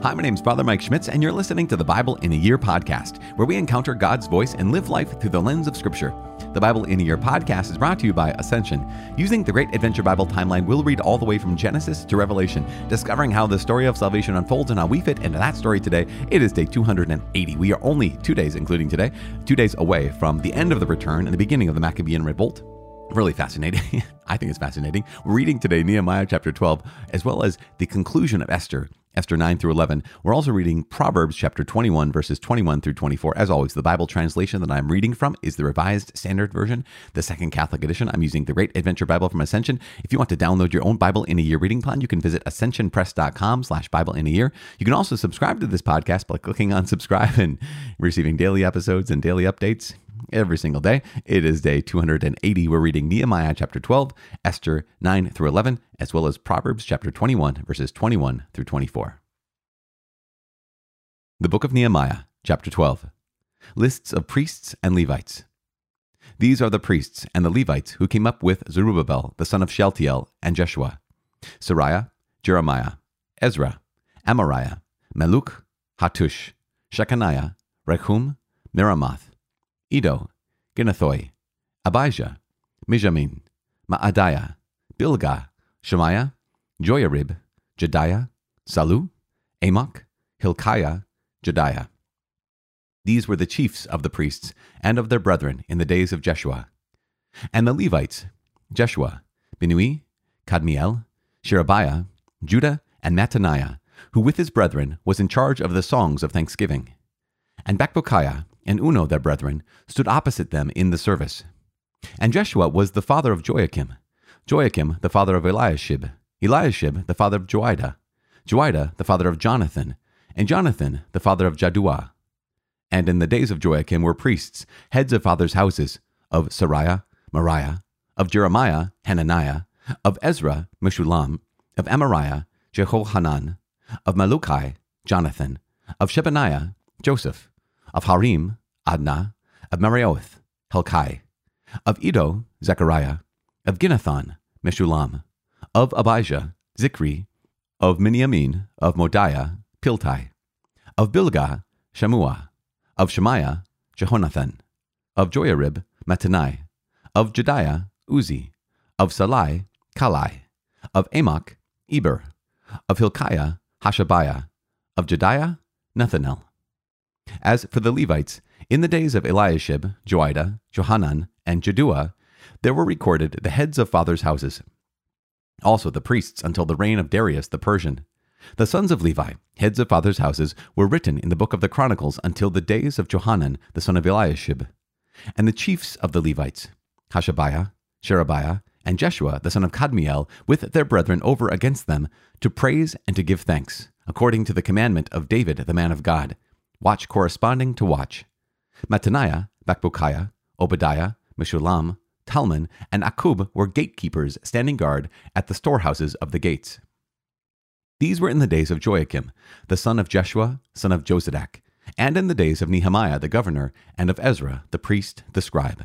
Hi, my name's Father Mike Schmitz, and you're listening to the Bible in a Year podcast, where we encounter God's voice and live life through the lens of Scripture. The Bible in a Year podcast is brought to you by Ascension. Using the Great Adventure Bible timeline, we'll read all the way from Genesis to Revelation, discovering how the story of salvation unfolds and how we fit into that story today. It is day 280. We are only 2 days, including today, 2 days away from the end of the return and the beginning of the Maccabean revolt. Really fascinating. I think it's fascinating. We're reading today Nehemiah chapter 12, as well as the conclusion of Esther 9 through 11. We're also reading Proverbs chapter 21, verses 21 through 24. As always, the Bible translation that I'm reading from is the Revised Standard Version, the Second Catholic Edition. I'm using the Great Adventure Bible from Ascension. If you want to download your own Bible in a Year reading plan, you can visit ascensionpress.com/Bible in a Year. You can also subscribe to this podcast by clicking on subscribe and receiving daily episodes and daily updates every single day. It is day 280. We're reading Nehemiah chapter 12, Esther 9 through 11, as well as Proverbs chapter 21, verses 21 through 24. The book of Nehemiah, chapter 12. Lists of priests and Levites. These are the priests and the Levites who came up with Zerubbabel, the son of Shealtiel, and Jeshua: Sariah, Jeremiah, Ezra, Amariah, Meluk, Hattush, Shechaniah, Rechum, Miramoth, Iddo, Ginnathoi, Abijah, Mijamin, Maadiah, Bilgah, Shemaiah, Joiarib, Jediah, Salu, Amok, Hilkiah, Jediah. These were the chiefs of the priests and of their brethren in the days of Jeshua. And the Levites: Jeshua, Binnui, Kadmiel, Sherebiah, Judah, and Mattaniah, who with his brethren was in charge of the songs of thanksgiving. And Bakbukiah and Uno their brethren stood opposite them in the service. And Jeshua was the father of Joachim, Joachim the father of Eliashib, Eliashib the father of Joiada, Joiada the father of Jonathan, and Jonathan the father of Jaddua. And in the days of Joachim were priests, heads of fathers' houses, of Sariah, Moriah, of Jeremiah, Hananiah, of Ezra, Meshullam, of Amariah, Jehohanan, of Malukai, Jonathan, of Shebaniah, Joseph, of Harim, Adnah, of Marioth, Helkai, of Iddo, Zechariah, of Ginnathon, Meshullam, of Abijah, Zikri, of Miniamin, of Modiah, Piltai, of Bilgah, Shammua, of Shemaiah, Jehonathan, of Joiarib, Mattanai, of Jediah, Uzi, of Salai, Kalai, of Amok, Eber, of Hilkiah, Hashabiah, of Jediah, Nethanel. As for the Levites, in the days of Eliashib, Joiada, Johanan, and Jaddua, there were recorded the heads of fathers' houses. Also the priests until the reign of Darius the Persian. The sons of Levi, heads of fathers' houses, were written in the book of the Chronicles until the days of Johanan, the son of Eliashib. And the chiefs of the Levites: Hashabiah, Sherebiah, and Jeshua, the son of Kadmiel, with their brethren over against them, to praise and to give thanks, according to the commandment of David the man of God, watch corresponding to watch. Mattaniah, Bakbukiah, Obadiah, Meshullam, Talmon, and Akub were gatekeepers standing guard at the storehouses of the gates. These were in the days of Joachim, the son of Jeshua, son of Josadak, and in the days of Nehemiah the governor, and of Ezra the priest, the scribe.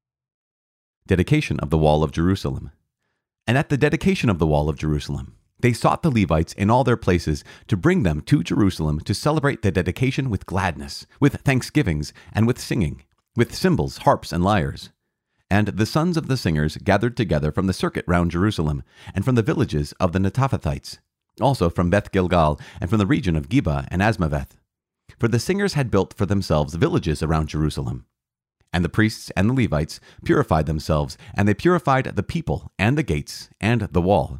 Dedication of the wall of Jerusalem. And at the dedication of the wall of Jerusalem, they sought the Levites in all their places to bring them to Jerusalem to celebrate the dedication with gladness, with thanksgivings, and with singing, with cymbals, harps, and lyres. And the sons of the singers gathered together from the circuit round Jerusalem, and from the villages of the Netophathites, also from Beth Gilgal, and from the region of Geba and Asmaveth. For the singers had built for themselves villages around Jerusalem. And the priests and the Levites purified themselves, and they purified the people, and the gates, and the wall.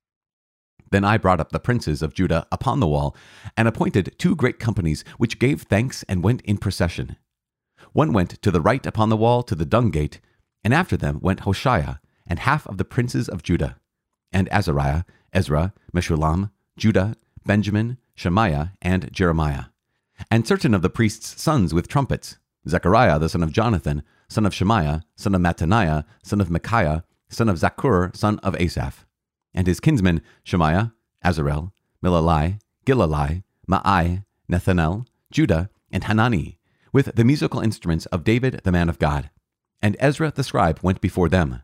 Then I brought up the princes of Judah upon the wall, and appointed 2 great companies, which gave thanks and went in procession. One went to the right upon the wall to the dung gate, and after them went Hoshea, and half of the princes of Judah, and Azariah, Ezra, Meshullam, Judah, Benjamin, Shemaiah, and Jeremiah, and certain of the priests' sons with trumpets: Zechariah the son of Jonathan, son of Shemaiah, son of Mattaniah, son of Micaiah, son of Zaccur, son of Asaph, and his kinsmen Shemaiah, Azarel, Milalai, Gilalai, Maai, Nethanel, Judah, and Hanani, with the musical instruments of David the man of God. And Ezra the scribe went before them.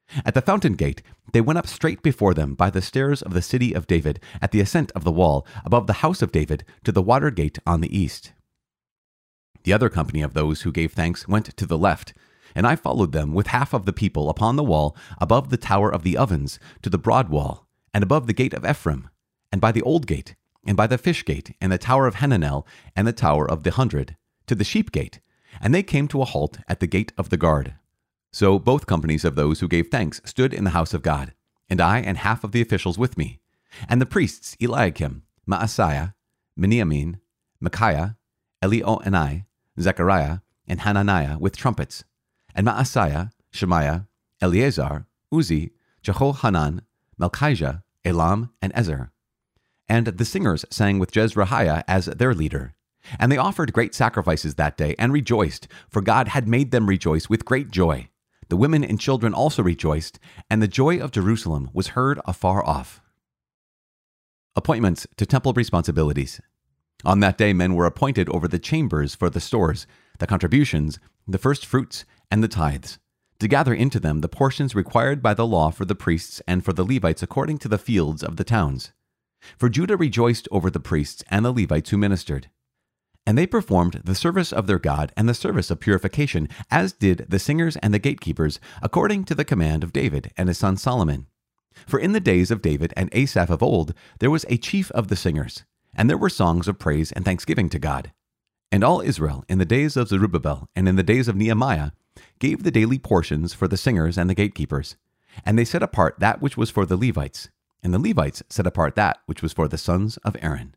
At the fountain gate, they went up straight before them by the stairs of the city of David, at the ascent of the wall, above the house of David, to the water gate on the east. The other company of those who gave thanks went to the left, and I followed them with half of the people upon the wall, above the tower of the ovens, to the broad wall, and above the gate of Ephraim, and by the old gate, and by the fish gate, and the tower of Hananel, and the tower of the 100, to the sheep gate, and they came to a halt at the gate of the guard. So both companies of those who gave thanks stood in the house of God, and I and half of the officials with me, and the priests Eliakim, Maaseiah, Miniamin, Micaiah, Elioenai, Zechariah, and Hananiah with trumpets, and Maaseiah, Shemaiah, Eleazar, Uzi, Jehohanan, Malchijah, Elam, and Ezer. And the singers sang with Jezrahiah as their leader. And they offered great sacrifices that day and rejoiced, for God had made them rejoice with great joy. The women and children also rejoiced, and the joy of Jerusalem was heard afar off. Appointments to temple responsibilities. On that day men were appointed over the chambers for the stores, the contributions, the first fruits, and the tithes, to gather into them the portions required by the law for the priests and for the Levites according to the fields of the towns. For Judah rejoiced over the priests and the Levites who ministered. And they performed the service of their God and the service of purification, as did the singers and the gatekeepers, according to the command of David and his son Solomon. For in the days of David and Asaph of old, there was a chief of the singers, and there were songs of praise and thanksgiving to God. And all Israel, in the days of Zerubbabel and in the days of Nehemiah, gave the daily portions for the singers and the gatekeepers. And they set apart that which was for the Levites, and the Levites set apart that which was for the sons of Aaron.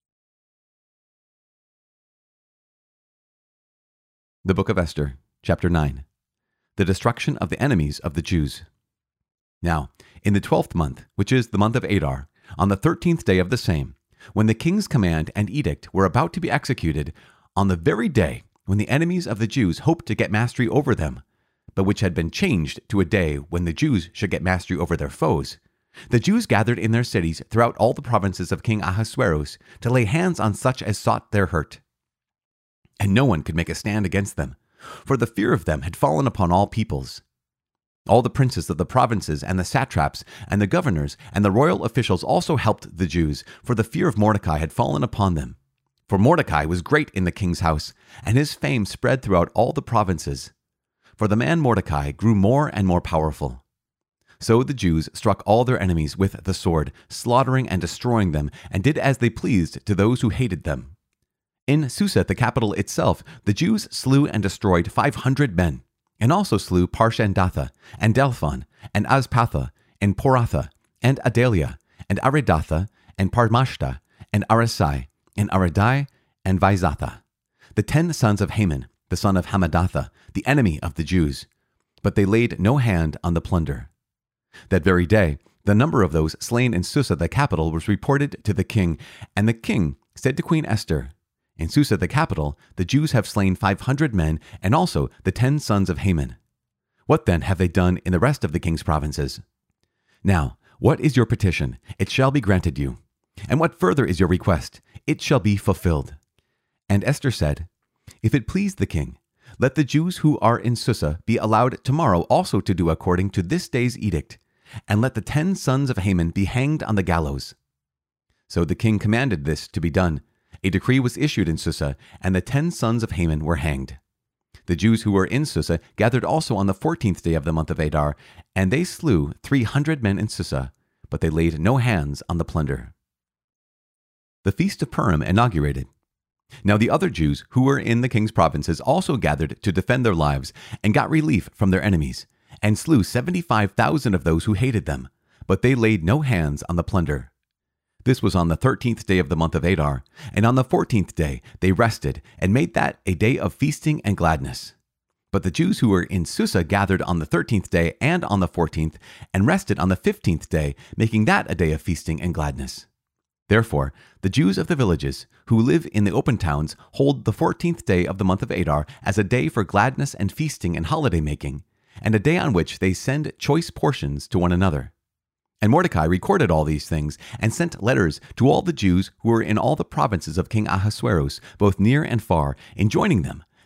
The Book of Esther, Chapter 9. The destruction of the enemies of the Jews. Now, in the 12th month, which is the month of Adar, on the 13th day of the same, when the king's command and edict were about to be executed, on the very day when the enemies of the Jews hoped to get mastery over them, but which had been changed to a day when the Jews should get mastery over their foes, the Jews gathered in their cities throughout all the provinces of King Ahasuerus to lay hands on such as sought their hurt. And no one could make a stand against them, for the fear of them had fallen upon all peoples. All the princes of the provinces and the satraps and the governors and the royal officials also helped the Jews, for the fear of Mordecai had fallen upon them. For Mordecai was great in the king's house, and his fame spread throughout all the provinces. For the man Mordecai grew more and more powerful. So the Jews struck all their enemies with the sword, slaughtering and destroying them, and did as they pleased to those who hated them. In Susa, the capital itself, the Jews slew and destroyed 500 men, and also slew Parshandatha, and Delphon, and Azpatha, and Poratha, and Adalia, and Aridatha, and Parmashta, and Arisai, and Aridai, and Vaizatha, the 10 sons of Haman, the son of Hamadatha, the enemy of the Jews. But they laid no hand on the plunder. That very day, the number of those slain in Susa, the capital, was reported to the king, and the king said to Queen Esther, "In Susa, the capital, the Jews have slain 500 men, and also the 10 sons of Haman. What then have they done in the rest of the king's provinces? Now, what is your petition? It shall be granted you. And what further is your request? It shall be fulfilled." And Esther said, "If it please the king, let the Jews who are in Susa be allowed tomorrow also to do according to this day's edict, and let the 10 sons of Haman be hanged on the gallows." So the king commanded this to be done. A decree was issued in Susa, and the 10 sons of Haman were hanged. The Jews who were in Susa gathered also on the 14th day of the month of Adar, and they slew 300 men in Susa, but they laid no hands on the plunder. The Feast of Purim inaugurated. Now the other Jews who were in the king's provinces also gathered to defend their lives, and got relief from their enemies, and slew 75,000 of those who hated them, but they laid no hands on the plunder. This was on the 13th day of the month of Adar, and on the 14th day they rested, and made that a day of feasting and gladness. But the Jews who were in Susa gathered on the 13th day and on the 14th, and rested on the 15th day, making that a day of feasting and gladness. Therefore, the Jews of the villages, who live in the open towns, hold the 14th day of the month of Adar as a day for gladness and feasting and holiday making, and a day on which they send choice portions to one another. And Mordecai recorded all these things, and sent letters to all the Jews who were in all the provinces of King Ahasuerus, both near and far, enjoining them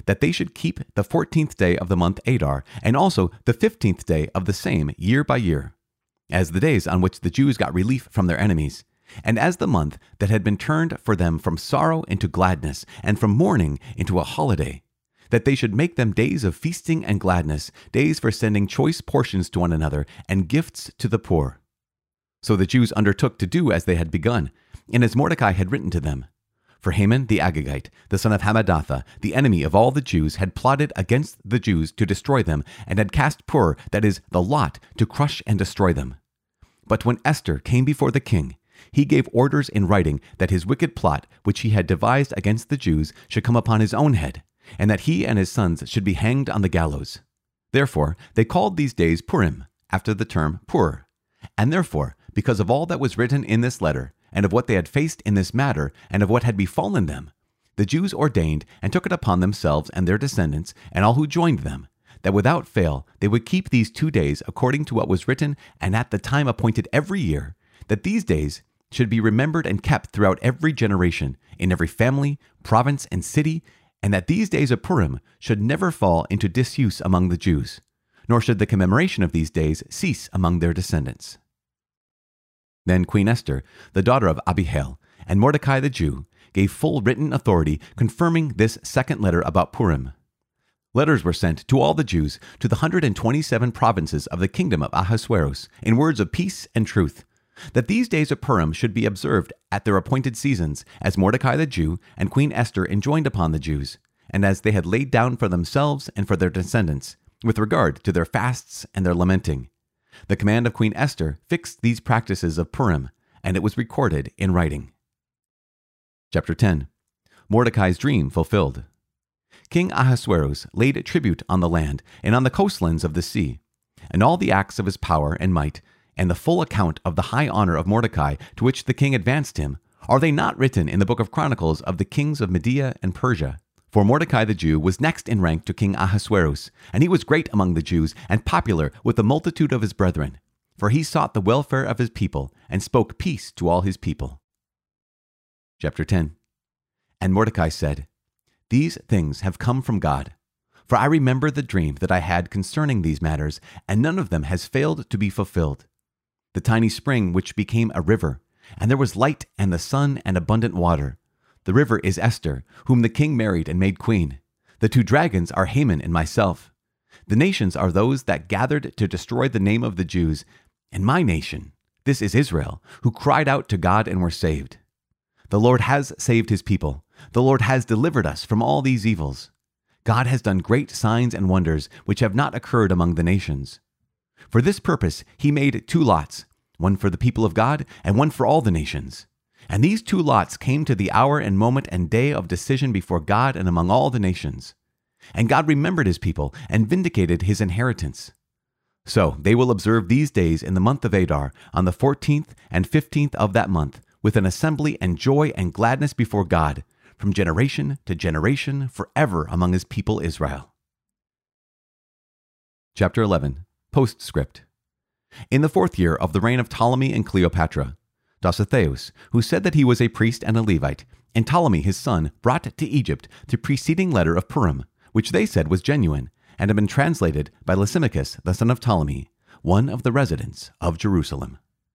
that they should keep the 14th day of the month Adar, and also the 15th day of the same year by year, as the days on which the Jews got relief from their enemies, and as the month that had been turned for them from sorrow into gladness, and from mourning into a holiday, that they should make them days of feasting and gladness, days for sending choice portions to one another, and gifts to the poor. So the Jews undertook to do as they had begun, and as Mordecai had written to them. For Haman the Agagite, the son of Hammedatha, the enemy of all the Jews, had plotted against the Jews to destroy them, and had cast pur, that is, the lot, to crush and destroy them. But when Esther came before the king, he gave orders in writing that his wicked plot, which he had devised against the Jews, should come upon his own head, and that he and his sons should be hanged on the gallows. Therefore they called these days Purim, after the term pur. And therefore, because of all that was written in this letter, and of what they had faced in this matter, and of what had befallen them, the Jews ordained and took it upon themselves and their descendants, and all who joined them, that without fail they would keep these 2 days according to what was written and at the time appointed every year, that these days should be remembered and kept throughout every generation, in every family, province, and city, and that these days of Purim should never fall into disuse among the Jews, nor should the commemoration of these days cease among their descendants. Then Queen Esther, the daughter of Abihail, and Mordecai the Jew, gave full written authority confirming this second letter about Purim. Letters were sent to all the Jews to the 127 provinces of the kingdom of Ahasuerus in words of peace and truth, that these days of Purim should be observed at their appointed seasons, as Mordecai the Jew and Queen Esther enjoined upon the Jews, and as they had laid down for themselves and for their descendants, with regard to their fasts and their lamenting. The command of Queen Esther fixed these practices of Purim, and it was recorded in writing. Chapter 10. Mordecai's dream fulfilled. King Ahasuerus laid tribute on the land and on the coastlands of the sea, and all the acts of his power and might, and the full account of the high honor of Mordecai to which the king advanced him, are they not written in the book of Chronicles of the kings of Media and Persia? For Mordecai the Jew was next in rank to King Ahasuerus, and he was great among the Jews and popular with the multitude of his brethren, for he sought the welfare of his people and spoke peace to all his people. Chapter 10. And Mordecai said, These things have come from God, for I remember the dream that I had concerning these matters, and none of them has failed to be fulfilled. The tiny spring which became a river, and there was light and the sun and abundant water. The river is Esther, whom the king married and made queen. The 2 dragons are Haman and myself. The nations are those that gathered to destroy the name of the Jews, and my nation, this is Israel, who cried out to God and were saved. The Lord has saved his people. The Lord has delivered us from all these evils. God has done great signs and wonders which have not occurred among the nations. For this purpose he made 2 lots, one for the people of God and one for all the nations. And these 2 lots came to the hour and moment and day of decision before God and among all the nations. And God remembered his people and vindicated his inheritance. So they will observe these days in the month of Adar, on the 14th and 15th of that month, with an assembly and joy and gladness before God, from generation to generation, forever among his people Israel. Chapter 11. Postscript. In the 4th year of the reign of Ptolemy and Cleopatra, Dositheus, who said that he was a priest and a Levite, and Ptolemy his son, brought to Egypt the preceding letter of Purim, which they said was genuine, and had been translated by Lysimachus the son of Ptolemy, one of the residents of Jerusalem.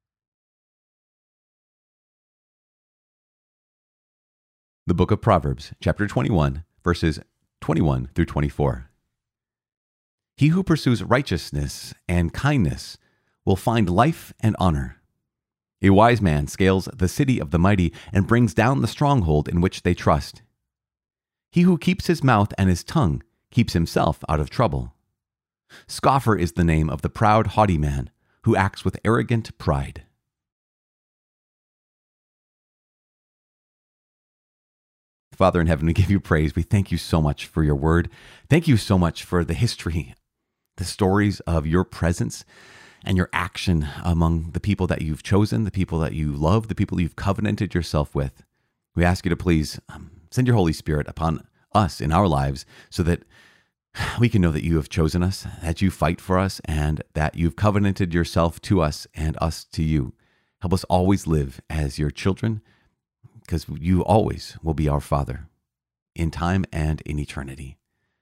The Book of Proverbs, chapter 21, verses 21 through 24. He who pursues righteousness and kindness will find life and honor. A wise man scales the city of the mighty and brings down the stronghold in which they trust. He who keeps his mouth and his tongue keeps himself out of trouble. Scoffer is the name of the proud, haughty man who acts with arrogant pride. Father in heaven, we give you praise. We thank you so much for your word. Thank you so much for the history, the stories of your presence and your action among the people that you've chosen, the people that you love, the people you've covenanted yourself with. We ask you to please send your Holy Spirit upon us in our lives so that we can know that you have chosen us, that you fight for us, and that you've covenanted yourself to us and us to you. Help us always live as your children, because you always will be our Father in time and in eternity.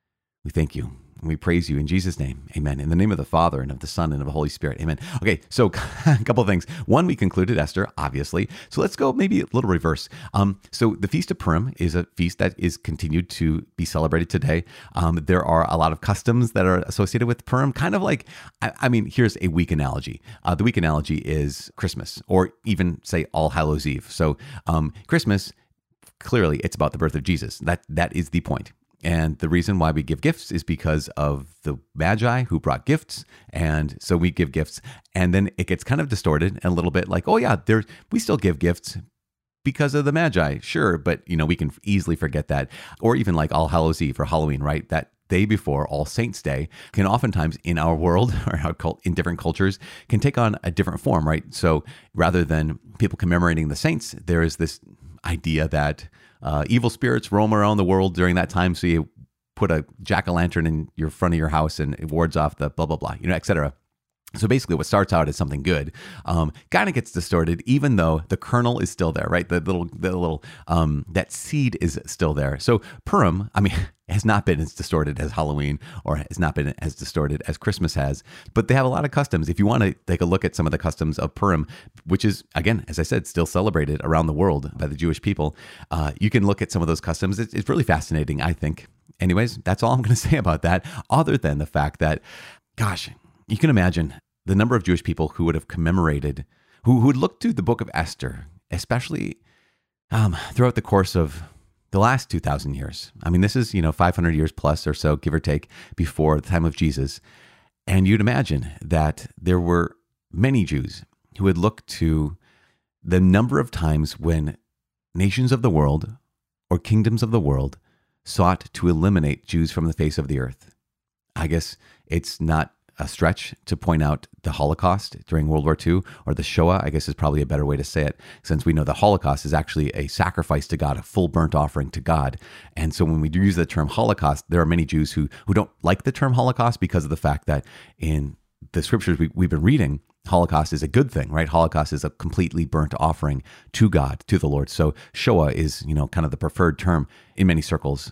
We thank you. And we praise you in Jesus' name. Amen. In the name of the Father and of the Son and of the Holy Spirit. Amen. Okay, so a couple of things. One, we concluded Esther, obviously. So let's go maybe a little reverse. So the Feast of Purim is a feast that is continued to be celebrated today. There are a lot of customs that are associated with Purim, kind of like, I mean, here's a weak analogy. The weak analogy is Christmas, or even say All Hallows Eve. So Christmas, clearly it's about the birth of Jesus. That is the point. And the reason why we give gifts is because of the Magi who brought gifts. And so we give gifts. And then it gets kind of distorted and a little bit like, oh yeah, we still give gifts because of the Magi. Sure, but we can easily forget that. Or even like All Hallows Eve or Halloween, right? That day before All Saints Day can oftentimes in our world or in different cultures can take on a different form, right? So rather than people commemorating the saints, there is this idea that evil spirits roam around the world during that time. So you put a jack-o'-lantern in your front of your house and it wards off the blah, blah, blah, et cetera. So basically what starts out as something good kind of gets distorted, even though the kernel is still there, right? The little that seed is still there. So Purim, has not been as distorted as Halloween or has not been as distorted as Christmas has, but they have a lot of customs. If you want to take a look at some of the customs of Purim, which is, again, as I said, still celebrated around the world by the Jewish people, you can look at some of those customs. It's really fascinating, I think. Anyways, that's all I'm going to say about that, other than the fact that, gosh, you can imagine the number of Jewish people who would have commemorated, who would look to the book of Esther, especially throughout the course of the last 2,000 years. This is, 500 years plus or so, give or take, before the time of Jesus. And you'd imagine that there were many Jews who would look to the number of times when nations of the world or kingdoms of the world sought to eliminate Jews from the face of the earth. I guess it's not a stretch to point out the Holocaust during World War II, or the Shoah, I guess is probably a better way to say it, since we know the Holocaust is actually a sacrifice to God, a full burnt offering to God. And so when we use the term Holocaust, there are many Jews who don't like the term Holocaust because of the fact that in the scriptures we've been reading, Holocaust is a good thing, right? Holocaust is a completely burnt offering to God, to the Lord. So Shoah is, kind of the preferred term in many circles.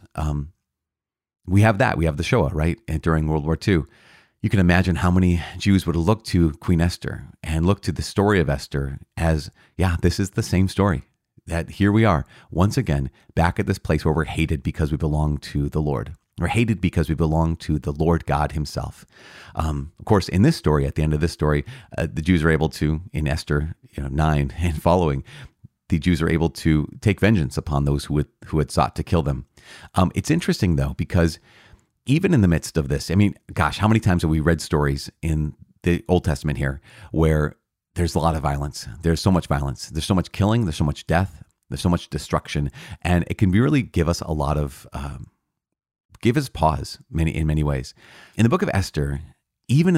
We have the Shoah, right? And during World War II. You can imagine how many Jews would look to Queen Esther and look to the story of Esther as, yeah, this is the same story. That here we are, once again, back at this place where we're hated because we belong to the Lord. We're hated because we belong to the Lord God himself. Of course, in this story, at the end of this story, the Jews are able to, in Esther 9 and following, the Jews are able to take vengeance upon those who had sought to kill them. It's interesting, though, because even in the midst of this, gosh, how many times have we read stories in the Old Testament here where there's a lot of violence? There's so much violence. There's so much killing. There's so much death. There's so much destruction. And it can really give us a lot of, give us pause in many ways. In the book of Esther, even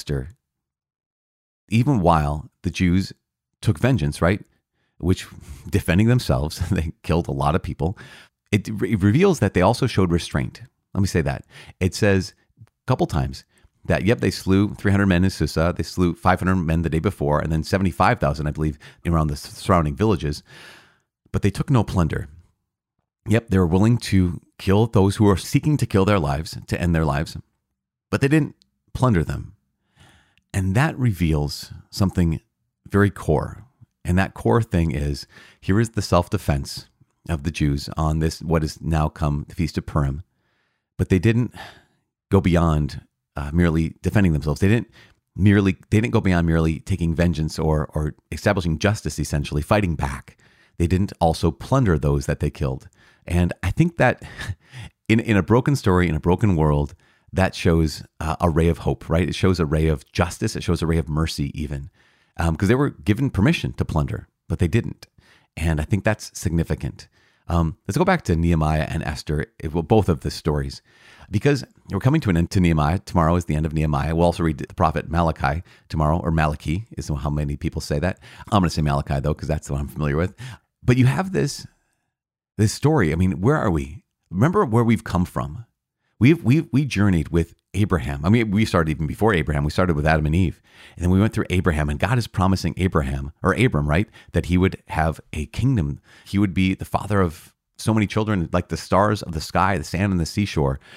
while the Jews took vengeance, right, which defending themselves, they killed a lot of people, it reveals that they also showed restraint. Let me say that. It says a couple times that, yep, they slew 300 men in Susa. They slew 500 men the day before, and then 75,000, I believe, around the surrounding villages. But they took no plunder. Yep, they were willing to kill those who were seeking to kill their lives, to end their lives, but they didn't plunder them. And that reveals something very core. And that core thing is, here is the self-defense of the Jews on this, what has now come the Feast of Purim. But they didn't go beyond merely defending themselves. They didn't go beyond merely taking vengeance or establishing justice, essentially, fighting back. They didn't also plunder those that they killed. And I think that in a broken story, in a broken world, that shows a ray of hope, right? It shows a ray of justice. It shows a ray of mercy even. Because they were given permission to plunder, but they didn't. And I think that's significant. Let's go back to Nehemiah and Esther, both of the stories, because we're coming to an end to Nehemiah. Tomorrow is the end of Nehemiah. We'll also read the prophet Malachi tomorrow, or Malachi is how many people say that. I'm going to say Malachi, though, because that's the one I'm familiar with. But you have this story. Where are we? Remember where we've come from. We journeyed with Abraham. We started even before Abraham. We started with Adam and Eve. And then we went through Abraham, and God is promising Abram, right? That he would have a kingdom. He would be the father of so many children, like the stars of the sky, the sand on the seashore.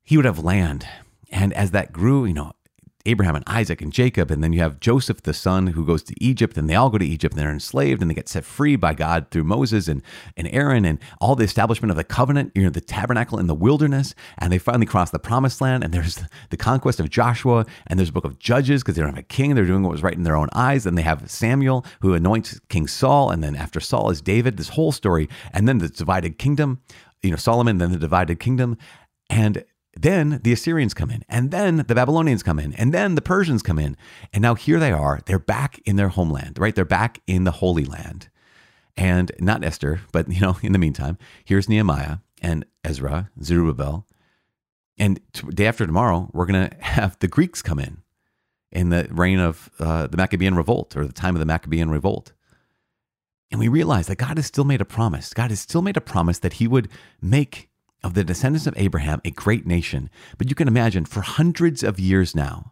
he would have land. And as that grew, Abraham and Isaac and Jacob, and then you have Joseph, the son, who goes to Egypt, and they all go to Egypt, and they're enslaved, and they get set free by God through Moses and Aaron, and all the establishment of the covenant, the tabernacle in the wilderness, and they finally cross the promised land, and there's the conquest of Joshua, and there's a book of Judges, because they don't have a king, they're doing what was right in their own eyes, and they have Samuel, who anoints King Saul, and then after Saul is David, this whole story, and then the divided kingdom, Solomon, then the divided kingdom, and then the Assyrians come in, and then the Babylonians come in, and then the Persians come in. And now here they are. They're back in their homeland, right? They're back in the Holy Land. And not Esther, but, in the meantime, here's Nehemiah and Ezra, Zerubbabel. And day after tomorrow, we're going to have the Greeks come in the reign of the Maccabean Revolt, or the time of the Maccabean Revolt. And we realize that God has still made a promise. God has still made a promise that he would make of the descendants of Abraham a great nation. But you can imagine, for hundreds of years now,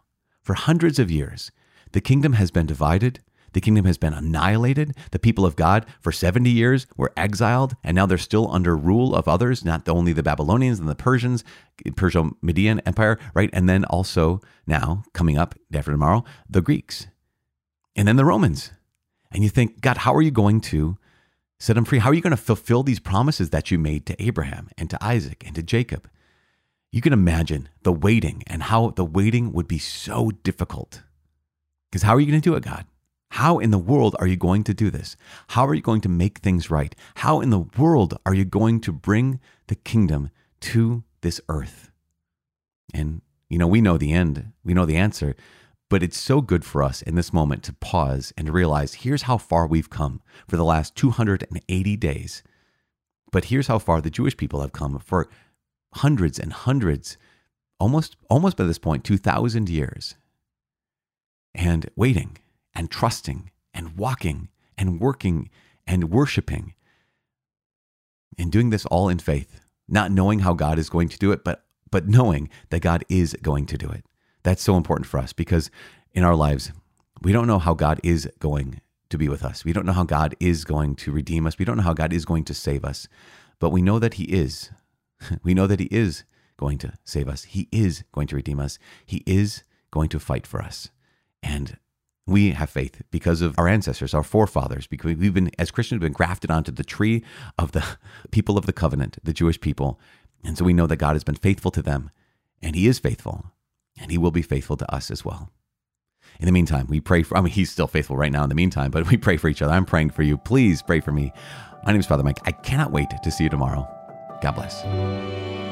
the kingdom has been divided. The kingdom has been annihilated. The people of God for 70 years were exiled, and now they're still under rule of others, not only the Babylonians and the Persians, Perso-Median Empire, right? And then also now, coming up after tomorrow, the Greeks. And then the Romans. And you think, God, how are you going to set them free? How are you going to fulfill these promises that you made to Abraham and to Isaac and to Jacob? You can imagine the waiting, and how the waiting would be so difficult. Because how are you going to do it, God? How in the world are you going to do this? How are you going to make things right? How in the world are you going to bring the kingdom to this earth? And, we know the end. We know the answer. But it's so good for us in this moment to pause and to realize, here's how far we've come for the last 280 days. But here's how far the Jewish people have come for hundreds and hundreds, almost by this point, 2,000 years. And waiting and trusting and walking and working and worshiping and doing this all in faith, not knowing how God is going to do it, but knowing that God is going to do it. That's so important for us, because in our lives, we don't know how God is going to be with us. We don't know how God is going to redeem us. We don't know how God is going to save us, but we know that he is. We know that he is going to save us. He is going to redeem us. He is going to fight for us. And we have faith because of our ancestors, our forefathers, because we've been, as Christians, been grafted onto the tree of the people of the covenant, the Jewish people. And so we know that God has been faithful to them, and he is faithful. And he will be faithful to us as well. In the meantime, we pray he's still faithful right now in the meantime, but we pray for each other. I'm praying for you. Please pray for me. My name is Father Mike. I cannot wait to see you tomorrow. God bless.